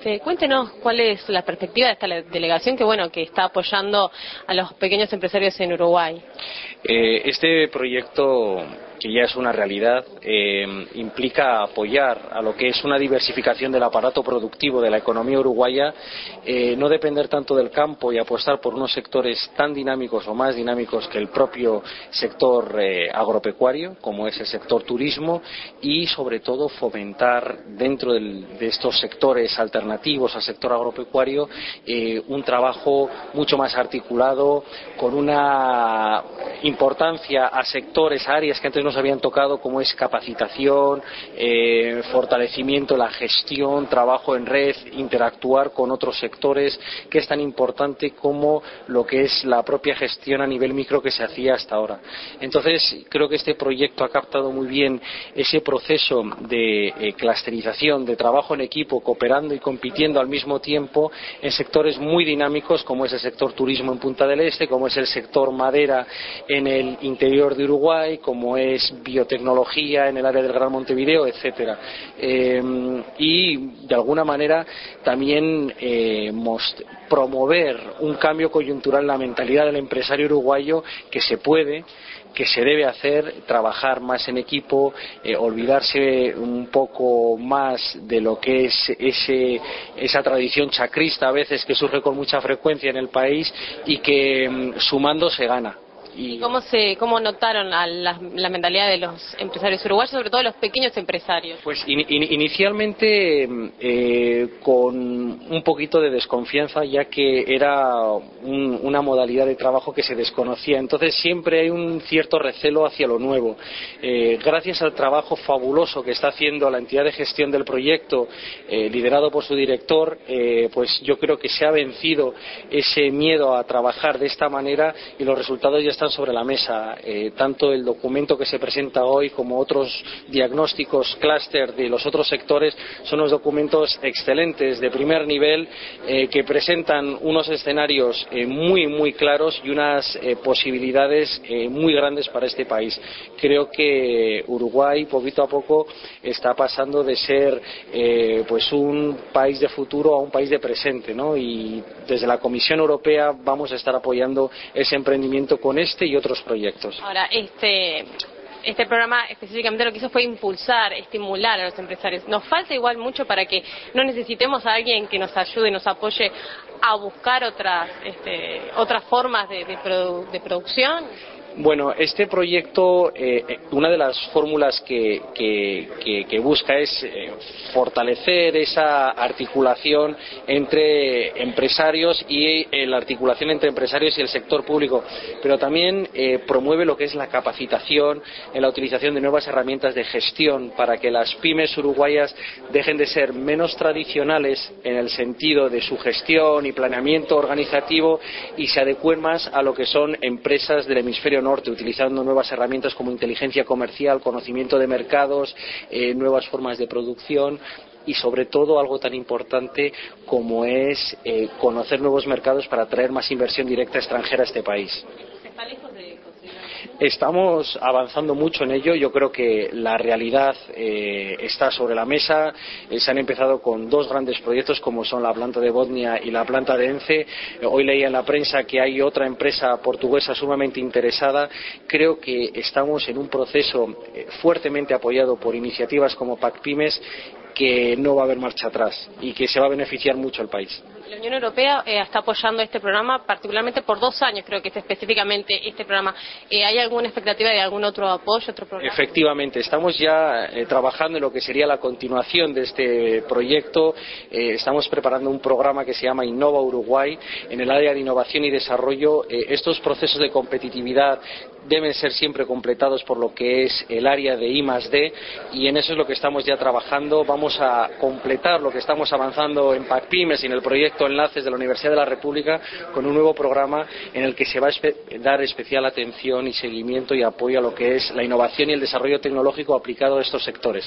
Cuéntenos cuál es la perspectiva de esta delegación que está apoyando a los pequeños empresarios en Uruguay. Este proyecto, que ya es una realidad, implica apoyar a lo que es una diversificación del aparato productivo de la economía uruguaya, no depender tanto del campo y apostar por unos sectores tan dinámicos o más dinámicos que el propio sector agropecuario, como es el sector turismo, y sobre todo fomentar dentro de estos sectores alternativos al sector agropecuario un trabajo mucho más articulado, con una importancia a sectores, a áreas que antes nos habían tocado, como es capacitación, fortalecimiento de la gestión, trabajo en red, interactuar con otros sectores, que es tan importante como lo que es la propia gestión a nivel micro que se hacía hasta ahora. Entonces, creo que este proyecto ha captado muy bien ese proceso de clusterización, de trabajo en equipo, cooperando y compitiendo al mismo tiempo en sectores muy dinámicos, como es el sector turismo en Punta del Este, como es el sector madera en el interior de Uruguay, como es biotecnología en el área del Gran Montevideo, etcétera. Y de alguna manera también promover un cambio coyuntural en la mentalidad del empresario uruguayo, que se puede, que se debe hacer, trabajar más en equipo, olvidarse un poco más de lo que es esa tradición chacrista a veces que surge con mucha frecuencia en el país, y que sumando se gana. ¿Y cómo notaron la mentalidad de los empresarios uruguayos, sobre todo los pequeños empresarios? Pues inicialmente con un poquito de desconfianza, ya que era una modalidad de trabajo que se desconocía. Entonces siempre hay un cierto recelo hacia lo nuevo. Gracias al trabajo fabuloso que está haciendo la entidad de gestión del proyecto, liderado por su director, pues yo creo que se ha vencido ese miedo a trabajar de esta manera, y los resultados ya están sobre la mesa. Tanto el documento que se presenta hoy como otros diagnósticos clúster de los otros sectores son unos documentos excelentes, de primer nivel, que presentan unos escenarios muy claros y unas posibilidades muy grandes para este país. Creo que Uruguay poquito a poco está pasando de ser pues un país de futuro a un país de presente, ¿no? Y desde la Comisión Europea vamos a estar apoyando ese emprendimiento con este y otros proyectos. Ahora, este programa específicamente lo que hizo fue impulsar, estimular a los empresarios. Nos falta igual mucho para que no necesitemos a alguien que nos ayude, nos apoye a buscar otras formas de producción. Bueno, este proyecto, una de las fórmulas que busca es fortalecer esa articulación entre empresarios y la articulación entre empresarios y el sector público, pero también promueve lo que es la capacitación en la utilización de nuevas herramientas de gestión, para que las pymes uruguayas dejen de ser menos tradicionales en el sentido de su gestión y planeamiento organizativo y se adecúen más a lo que son empresas del hemisferio norte, utilizando nuevas herramientas como inteligencia comercial, conocimiento de mercados, nuevas formas de producción y sobre todo algo tan importante como es conocer nuevos mercados para atraer más inversión directa extranjera a este país. Estamos avanzando mucho en ello. Yo creo que la realidad está sobre la mesa. Se han empezado con dos grandes proyectos, como son la planta de Botnia y la planta de Ence. Hoy leía en la prensa que hay otra empresa portuguesa sumamente interesada. Creo que estamos en un proceso fuertemente apoyado por iniciativas como PACPymes, que no va a haber marcha atrás y que se va a beneficiar mucho el país. La Unión Europea está apoyando este programa particularmente por 2 años, creo que es específicamente este programa. ¿Hay alguna expectativa de algún otro apoyo, otro programa? Efectivamente, estamos ya trabajando en lo que sería la continuación de este proyecto. Estamos preparando un programa que se llama Innova Uruguay en el área de innovación y desarrollo. Estos procesos de competitividad deben ser siempre completados por lo que es el área de I+D, y en eso es lo que estamos ya trabajando. Vamos a completar lo que estamos avanzando en PACPymes y en el proyecto Enlaces de la Universidad de la República con un nuevo programa en el que se va a dar especial atención y seguimiento y apoyo a lo que es la innovación y el desarrollo tecnológico aplicado a estos sectores.